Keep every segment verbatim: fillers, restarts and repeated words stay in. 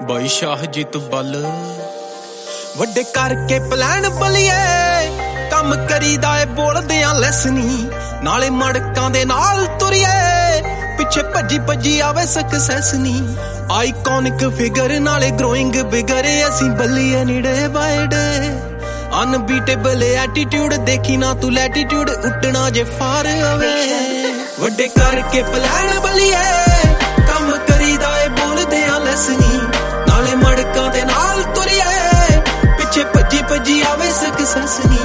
ਬਾਈ ਸ਼ਾਹਜੀਤ ਬੱਲ ਵੱਡੇ ਕਰਕੇ ਪਲਾਨ ਬਲੀਏ ਕੰਮ ਕਰੀਦਾ ਏ ਬੋਲਦਿਆਂ ਲੈਸਨੀ ਨਾਲੇ ਮੜਕਾਂ ਦੇ ਨਾਲ ਤੁਰੀਏ ਪਿੱਛੇ ਭੱਜੀ ਭੱਜੀ ਆਵੇ ਸਕਸੈਸ ਨੀ ਆਈਕੋਨਿਕ ਫਿਗਰ ਨਾਲੇ ਗਰੋਇੰਗ ਬਿਗਰ ਅਸੀਂ ਬੱਲੀਏ ਨੀੜੇ ਬਾਈਡੇ ਅਨਬੀਟੇਬਲ ਐਟੀਟਿਊਡ ਦੇਖੀ ਨਾ ਤੂੰ ਲੈਟੀਟਿਊਡ ਉੱਡਣਾ ਜੇ ਫਾਰ ਅਵੇ ਵੱਡੇ ਕਰਕੇ ਪਲਾਨ ਬਲੀਏ ਕੰਮ ਕਰੀਦਾ ਏ ਬੋਲਦਿਆਂ ਲੈਸਨੀ ਨਾਲੇ ਮੜਕਾਂ ਦੇ ਨਾਲ ਤੁਰੀਏ ਪਿੱਛੇ ਭੱਜੀ ਭੱਜੀ ਆਵੇ ਸਕਸੈਸ ਨੀ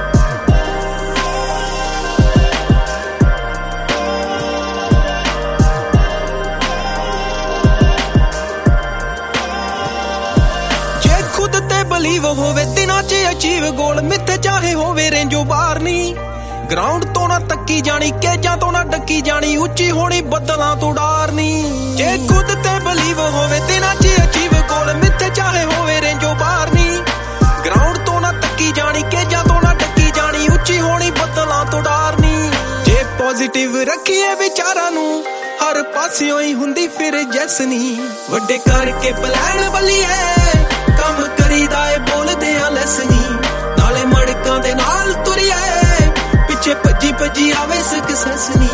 ਬਲੀਵ ਹੋਵੇ ਦਿਨਾਂ 'ਚ ਅਚੀਵ ਗੋਲ ਮਿੱਥੇ ਚਾਹੇ ਹੋਵੇ ਰੇਂਜੋ ਬਾਹਰ ਨੀ ਗਰਾਊਂਡ ਤੋਂ ਨਾ ਤੱਕੀ ਜਾਣੀ ਕੇਜਾਂ ਤੋਂ ਨਾ ਡੱਕੀ ਜਾਣੀ ਉੱਚੀ ਹੋਣੀ ਬੱਦਲਾਂ ਤੋਂ ਡਾਰ ਨੀ ਜੇ ਖੁਦ ਤੇ ਬਲੀਵ ਹੋਵੇ ਦਿਨਾਂ 'ਚ ਅਚੀਵ ਗੋਲ ਮਿੱਥੇ ਚਾਹੇ ਹੋਵੇ ਰੇਂਜੋ ਬਾਹਰ ਨੀ ਗਰਾਊਂਡ ਤੋਂ ਨਾ ਤੱਕੀ ਜਾਣੀ ਕੇਜਾਂ ਤੋਂ ਨਾ ਡੱਕੀ ਜਾਣੀ ਉੱਚੀ ਹੋਣੀ ਬੱਦਲਾਂ ਤੋਂ ਡਾਰ ਨੀ ਜੇ ਪੋਜ਼ਿਟਿਵ ਰੱਖੀਏ ਵਿਚਾਰਾਂ ਨੂੰ ਹਰ ਪਾਸਿਓਂ ਹੀ ਹੁੰਦੀ ਫਿਰ ਜੈਸ ਨੀ ਵੱਡੇ ਕਰਕੇ ਪਲਾਨ ਬਲੀਏ ਕੰਮ ਕਰੀਦਾ ਏ ਬੋਲਦਿਆਂ ਲੈਸਨੀ ਨਾਲੇ ਮੜਕਾਂ ਦੇ ਨਾਲ ਤੁਰੀਏ ਪਿੱਛੇ ਭੱਜੀ ਭੱਜੀ ਆਵੇ ਸਕਸੈਸ ਨੀ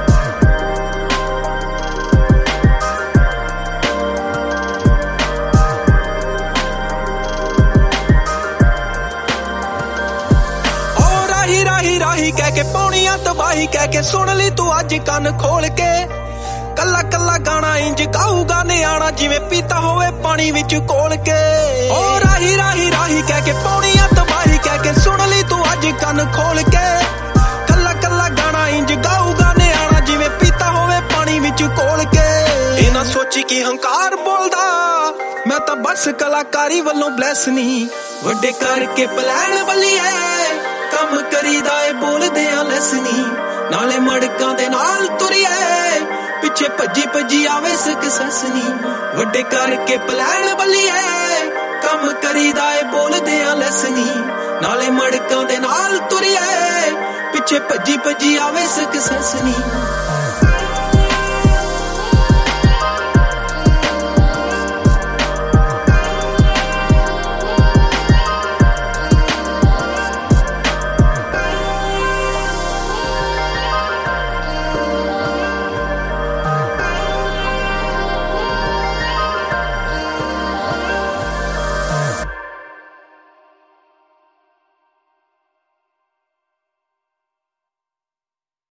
ਓ ਰਾਹੀ ਰਾਹੀ ਰਾਹੀ ਕਹਿ ਕੇ ਪਾਉਣੀਆਂ ਤਬਾਹੀ ਕਹਿ ਕੇ ਸੁਣ ਲਈ ਤੂੰ ਅੱਜ ਕੰਨ ਖੋਲ ਕੇ ਕੱਲਾ ਕੱਲਾ ਗਾਣਾ ਇੰਜ ਗਾਊਗਾ ਨਿਆਣਾ ਜਿਵੇਂ ਪੀਤਾ ਹੋਵੇ ਪਾਣੀ ਵਿੱਚ ਕੋਲ ਕੇ ਓ ਰਾਹੀ ਰਾਹੀ ਰਾਹੀ ਕਹਿ ਕੇ ਪਾਉਣੀਆਂ ਤਬਾਹੀ ਕਹਿ ਕੇ ਸੁਣ ਲਈ ਤੂੰ ਅੱਜ ਕੰਨ ਖੋਲ ਕੇ ਕੱਲਾ ਕੱਲਾ ਗਾਣਾ ਇੰਜ ਗਾਊਗਾ ਨਿਆਣਾ ਜਿਵੇਂ ਪੀਤਾ ਹੋਵੇ ਪਾਣੀ ਵਿੱਚ ਕੋਲ ਕੇ ਇਹ ਨਾ ਸੋਚੀ ਕਿ ਹੰਕਾਰ ਬੋਲਦਾ ਮੈਂ ਤਾਂ ਬਸ ਕਲਾਕਾਰੀ ਵੱਲੋਂ ਬਲੈਸ ਨਹੀਂ ਵੱਡੇ ਕਰਕੇ ਪਲਾਨ ਬਲੀਏ ਕੰਮ ਕਰੀਦਾ ਏ ਬੋਲਦਿਆਂ ਲੈਸਨੀ ਨਾਲੇ ਮੜਕਾਂ ਦੇ ਨਾਲ ਤੁਰੀਏ ਪਿੱਛੇ ਭੱਜੀ ਭੱਜੀ ਆਵੇ ਸਕਸੈਸ ਨੀ ਵੱਡੇ ਕਰਕੇ ਪਲਾਨ ਬਲੀਏ ਕੰਮ ਕਰੀਦਾ ਏ ਬੋਲਦਿਆਂ ਲੈਸਨੀ ਨਾਲੇ ਮੜਕਾਂ ਦੇ ਨਾਲ ਤੁਰੀਏ ਪਿੱਛੇ ਭੱਜੀ ਭੱਜੀ ਆਵੇ ਸਕਸੈਸ ਨੀ